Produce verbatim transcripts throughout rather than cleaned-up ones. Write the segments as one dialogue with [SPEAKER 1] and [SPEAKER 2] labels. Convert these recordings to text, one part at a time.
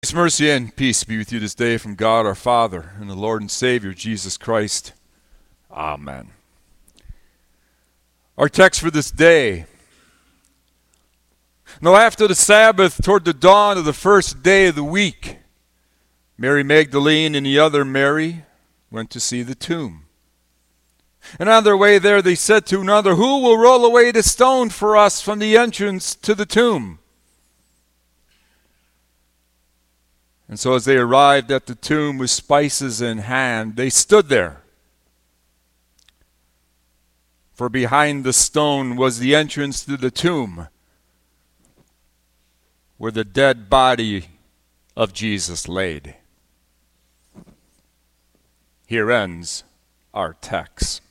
[SPEAKER 1] Grace, mercy, and peace be with you this day from God our Father and the Lord and Savior, Jesus Christ. Amen. Our text for this day. Now after the Sabbath, toward the dawn of the first day of the week, Mary Magdalene and the other Mary went to see the tomb. And on their way there they said to another, "Who will roll away the stone for us from the entrance to the tomb?" And so as they arrived at the tomb with spices in hand, they stood there. For behind the stone was the entrance to the tomb, where the dead body of Jesus laid. Here ends our text.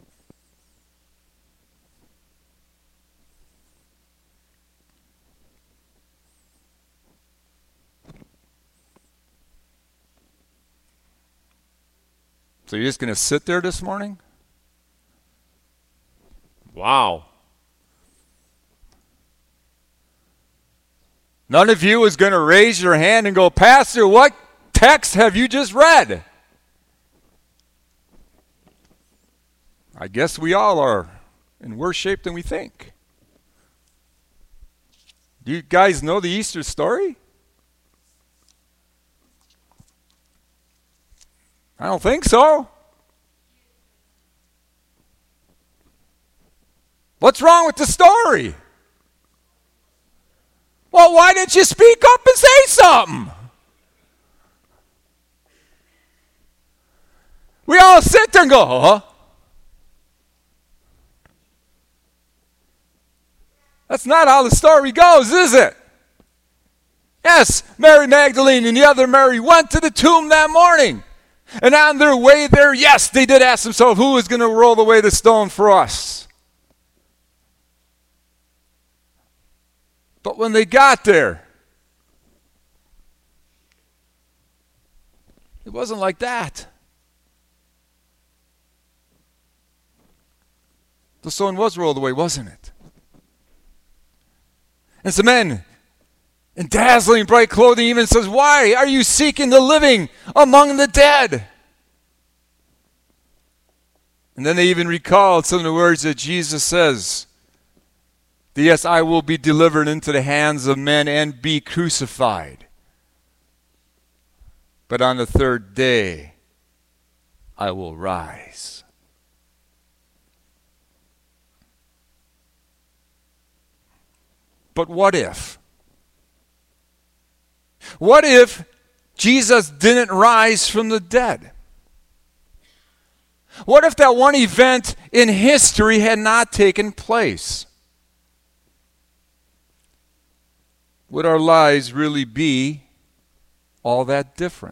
[SPEAKER 1] So you're just going to sit there this morning? Wow. None of you is going to raise your hand and go, "Pastor, what text have you just read?" I guess we all are in worse shape than we think. Do you guys know the Easter story? I don't think so. What's wrong with the story? Well, why didn't you speak up and say something? We all sit there and go, "Huh?" That's not how the story goes, is it? Yes, Mary Magdalene and the other Mary went to the tomb that morning. And on their way there, yes, they did ask themselves, who is going to roll away the stone for us? But when they got there, it wasn't like that. The stone was rolled away, wasn't it? And some men in dazzling bright clothing even says, "Why are you seeking the living among the dead?" And then they even recalled some of the words that Jesus says, that yes, I will be delivered into the hands of men and be crucified. But on the third day, I will rise. But what if? What if Jesus didn't rise from the dead? What if that one event in history had not taken place? Would our lives really be all that different?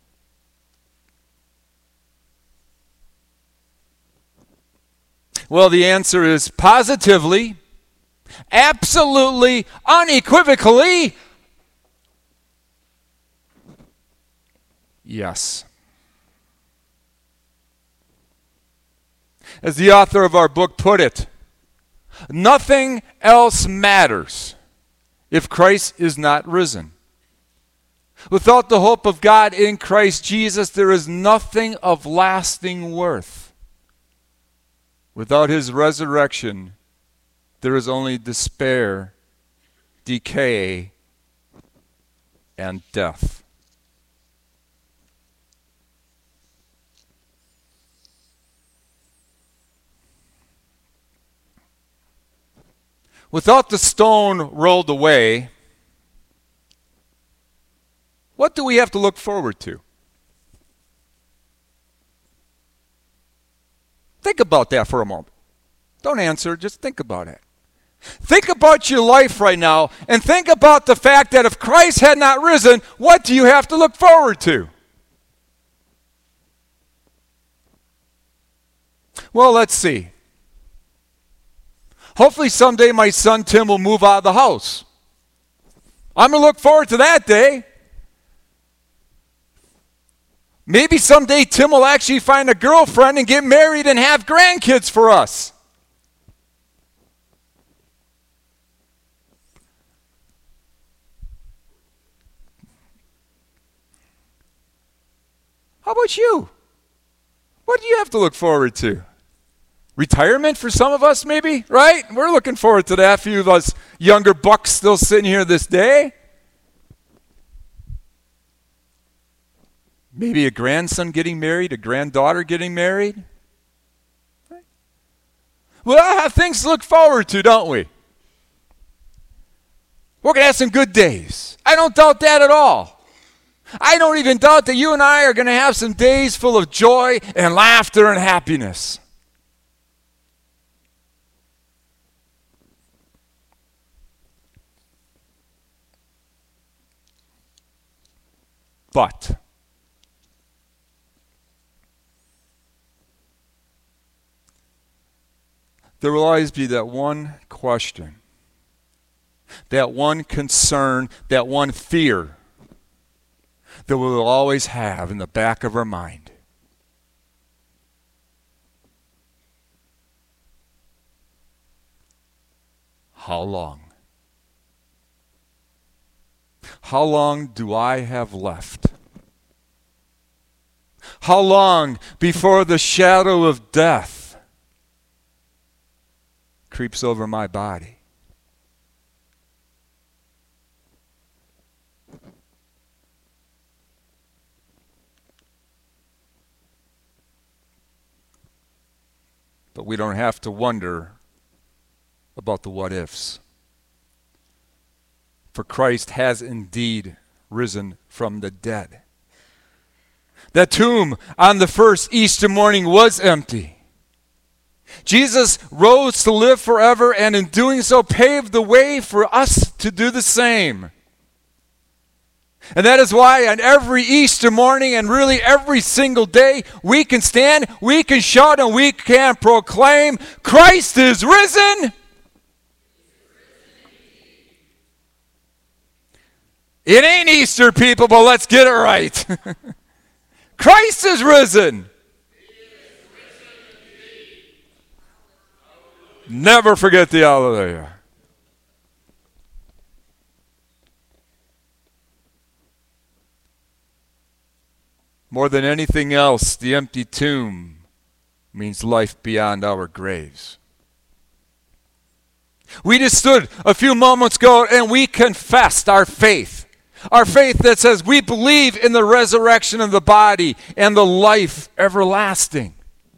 [SPEAKER 1] Well, the answer is positively, absolutely, unequivocally, yes. As the author of our book put it, nothing else matters if Christ is not risen. Without the hope of God in Christ Jesus, there is nothing of lasting worth. Without his resurrection, there is only despair, decay, and death. Without the stone rolled away, what do we have to look forward to? Think about that for a moment. Don't answer, just think about it. Think about your life right now and think about the fact that if Christ had not risen, what do you have to look forward to? Well, let's see. Hopefully someday my son Tim will move out of the house. I'm going to look forward to that day. Maybe someday Tim will actually find a girlfriend and get married and have grandkids for us. How about you? What do you have to look forward to? Retirement for some of us, maybe, right? We're looking forward to that. A few of us younger bucks still sitting here this day. Maybe a grandson getting married, a granddaughter getting married. Right? We all have things to look forward to, don't we? We're going to have some good days. I don't doubt that at all. I don't even doubt that you and I are going to have some days full of joy and laughter and happiness. But there will always be that one question, that one concern, that one fear that we will always have in the back of our mind. How long? How long do I have left? How long before the shadow of death creeps over my body? But we don't have to wonder about the what ifs. For Christ has indeed risen from the dead. That tomb on the first Easter morning was empty. Jesus rose to live forever, and in doing so paved the way for us to do the same. And that is why on every Easter morning and really every single day, we can stand, we can shout, and we can proclaim, Christ is risen. It ain't Easter, people, but let's get it right. Christ is risen. Never forget the hallelujah. More than anything else, the empty tomb means life beyond our graves. We just stood a few moments ago and we confessed our faith. Our faith that says we believe in the resurrection of the body and the life everlasting.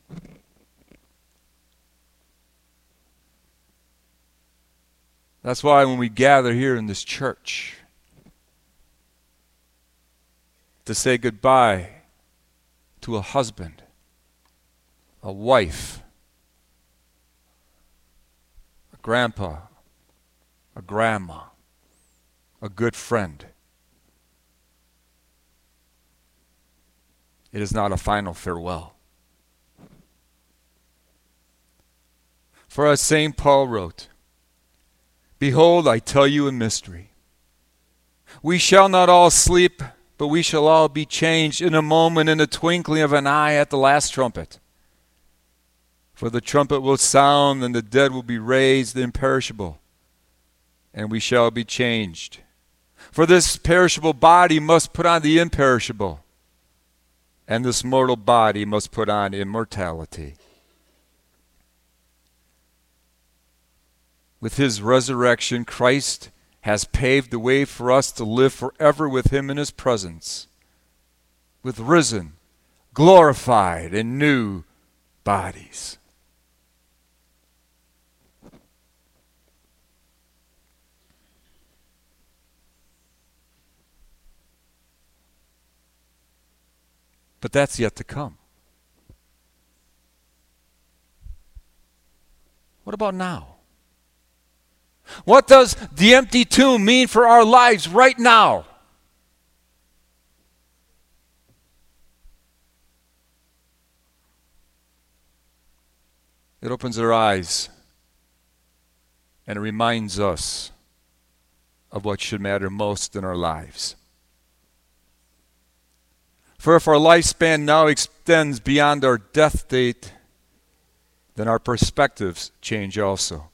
[SPEAKER 1] That's why when we gather here in this church to say goodbye to a husband, a wife, a grandpa, a grandma, a good friend, it is not a final farewell. For as Saint Paul wrote, behold, I tell you a mystery. We shall not all sleep, but we shall all be changed in a moment, in the twinkling of an eye, at the last trumpet. For the trumpet will sound, and the dead will be raised imperishable, and we shall be changed. For this perishable body must put on the imperishable, and this mortal body must put on immortality. With his resurrection, Christ has paved the way for us to live forever with him in his presence, with risen, glorified, and new bodies. But that's yet to come. What about now? What does the empty tomb mean for our lives right now? It opens our eyes and it reminds us of what should matter most in our lives. For if our lifespan now extends beyond our death date, then our perspectives change also.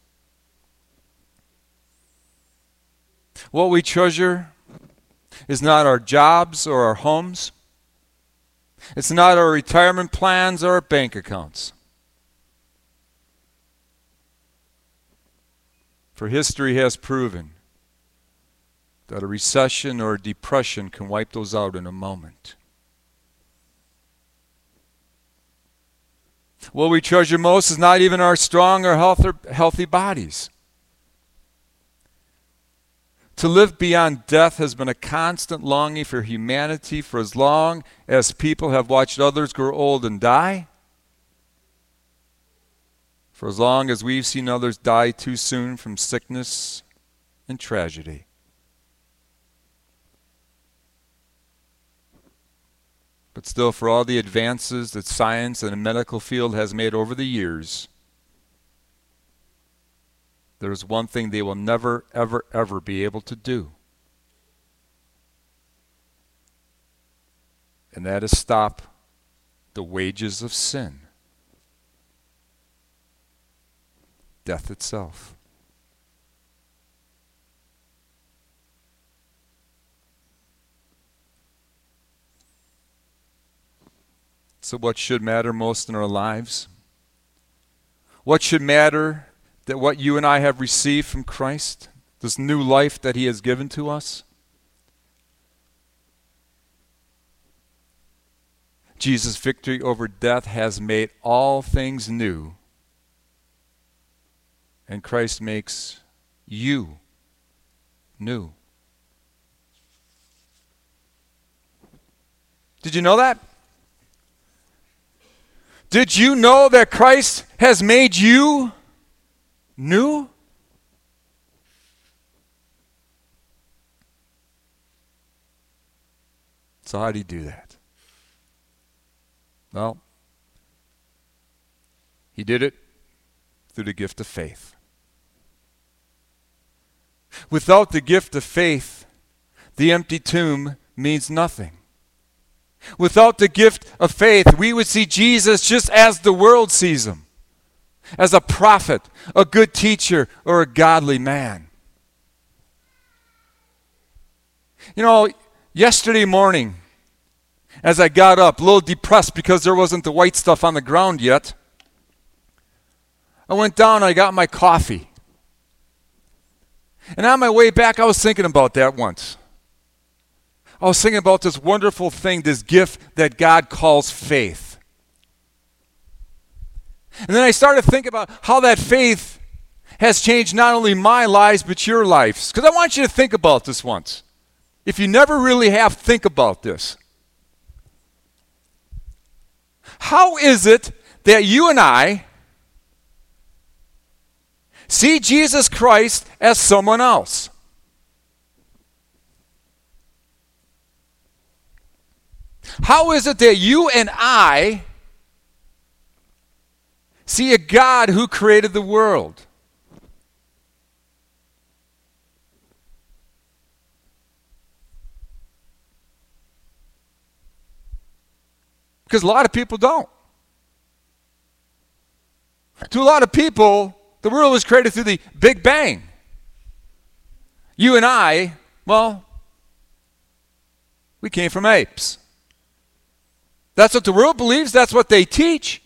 [SPEAKER 1] What we treasure is not our jobs or our homes, It's not our retirement plans or our bank accounts. For history has proven that a recession or a depression can wipe those out in a moment. What we treasure most is not even our strong or healthy bodies. To live beyond death has been a constant longing for humanity for as long as people have watched others grow old and die. For as long as we've seen others die too soon from sickness and tragedy. But still, for all the advances that science and the medical field has made over the years, there's one thing they will never, ever, ever be able to do. And that is stop the wages of sin. Death itself. So what should matter most in our lives? What should matter that what you and I have received from Christ, this new life that he has given to us? Jesus' victory over death has made all things new. And Christ makes you new. Did you know that? Did you know that Christ has made you new? So how do you do that? Well, he did it through the gift of faith. Without the gift of faith, the empty tomb means nothing. Without the gift of faith, we would see Jesus just as the world sees him, as a prophet, a good teacher, or a godly man. You know, yesterday morning, as I got up, a little depressed because there wasn't the white stuff on the ground yet, I went down and I got my coffee. And on my way back, I was thinking about that once. I was thinking about this wonderful thing, this gift that God calls faith. And then I started thinking about how that faith has changed not only my lives, but your lives. Because I want you to think about this once. If you never really have, think about this. How is it that you and I see Jesus Christ as someone else? How is it that you and I see a God who created the world? Because a lot of people don't. To a lot of people, the world was created through the Big Bang. You and I, well, we came from apes. That's what the world believes. That's what they teach.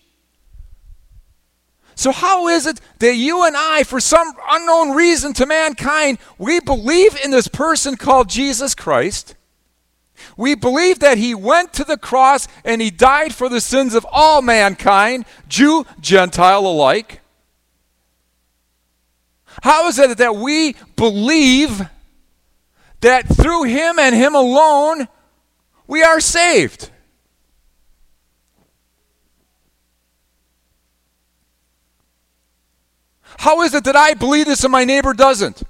[SPEAKER 1] So how is it that you and I, for some unknown reason to mankind, we believe in this person called Jesus Christ? We believe that he went to the cross and he died for the sins of all mankind, Jew, Gentile alike. How is it that we believe that through him and him alone, we are saved? How is it that I believe this and my neighbor doesn't?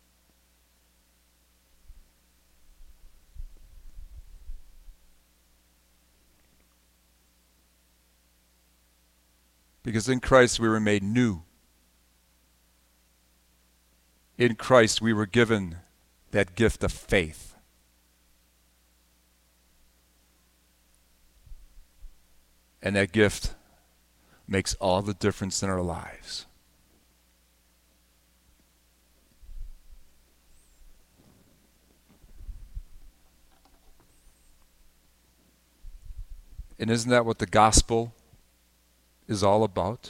[SPEAKER 1] Because in Christ we were made new. In Christ we were given that gift of faith. And that gift makes all the difference in our lives. And isn't that what the gospel is all about?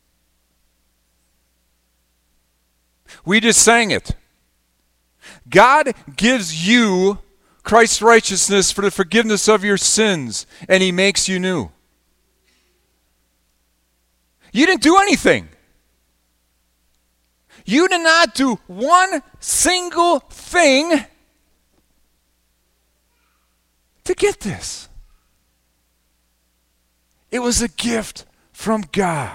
[SPEAKER 1] We just sang it. God gives you Christ's righteousness for the forgiveness of your sins, and he makes you new. You didn't do anything. You did not do one single thing to get this. It was a gift from God.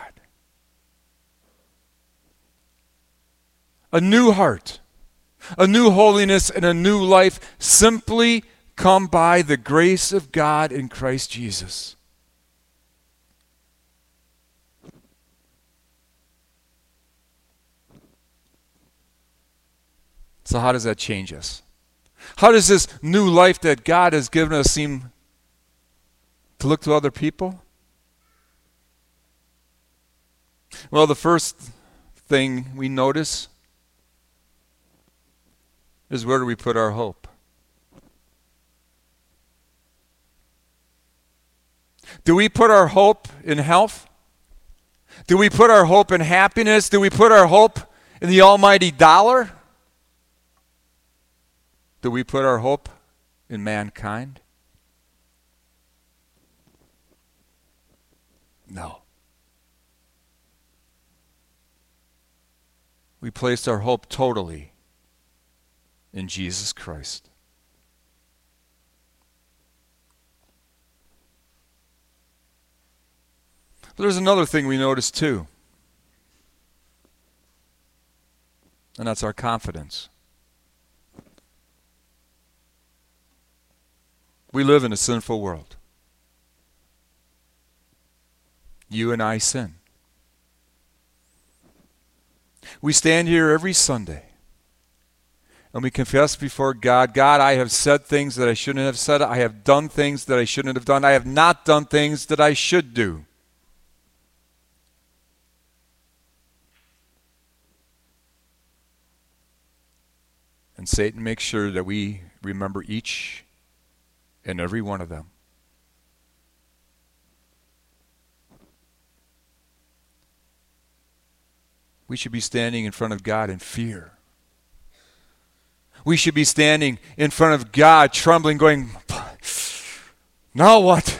[SPEAKER 1] A new heart, a new holiness, and a new life simply come by the grace of God in Christ Jesus. So how does that change us? How does this new life that God has given us seem to look to other people? Well, the first thing we notice is, where do we put our hope? Do we put our hope in health? Do we put our hope in happiness? Do we put our hope in the almighty dollar? Do we put our hope in mankind? No. We place our hope totally in Jesus Christ. But there's another thing we notice too, and that's our confidence. We live in a sinful world. You and I sin. We stand here every Sunday and we confess before God, God, I have said things that I shouldn't have said. I have done things that I shouldn't have done. I have not done things that I should do. And Satan makes sure that we remember each and every one of them. We should be standing in front of God in fear. We should be standing in front of God trembling, going, now what?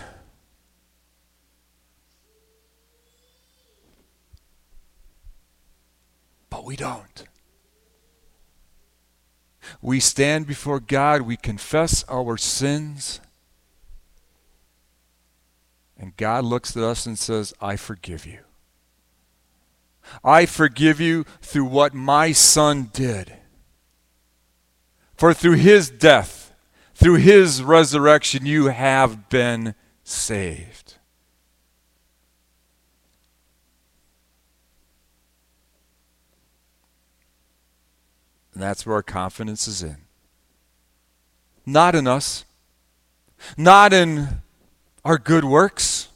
[SPEAKER 1] But we don't. We stand before God, we confess our sins, and God looks at us and says, I forgive you. I forgive you through what my Son did. For through his death, through his resurrection, you have been saved. And that's where our confidence is in. Not in us. Not in our good works.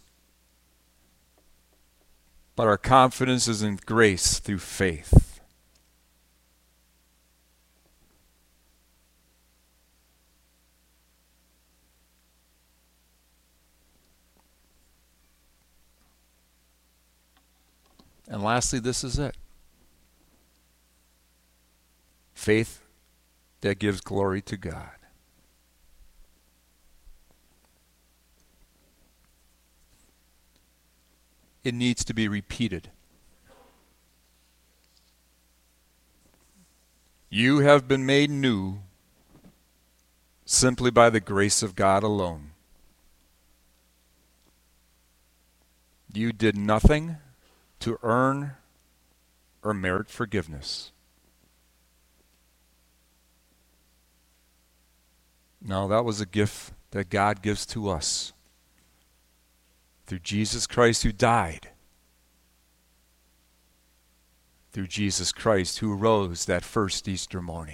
[SPEAKER 1] But our confidence is in grace through faith. And lastly, this is it. Faith that gives glory to God. It needs to be repeated. You have been made new simply by the grace of God alone. You did nothing to earn or merit forgiveness. No, that was a gift that God gives to us through Jesus Christ who died, through Jesus Christ who rose that first Easter morning.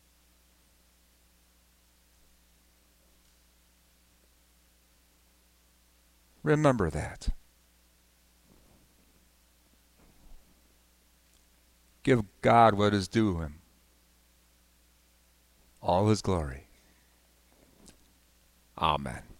[SPEAKER 1] Remember that. Give God what is due him, all his glory. Amen.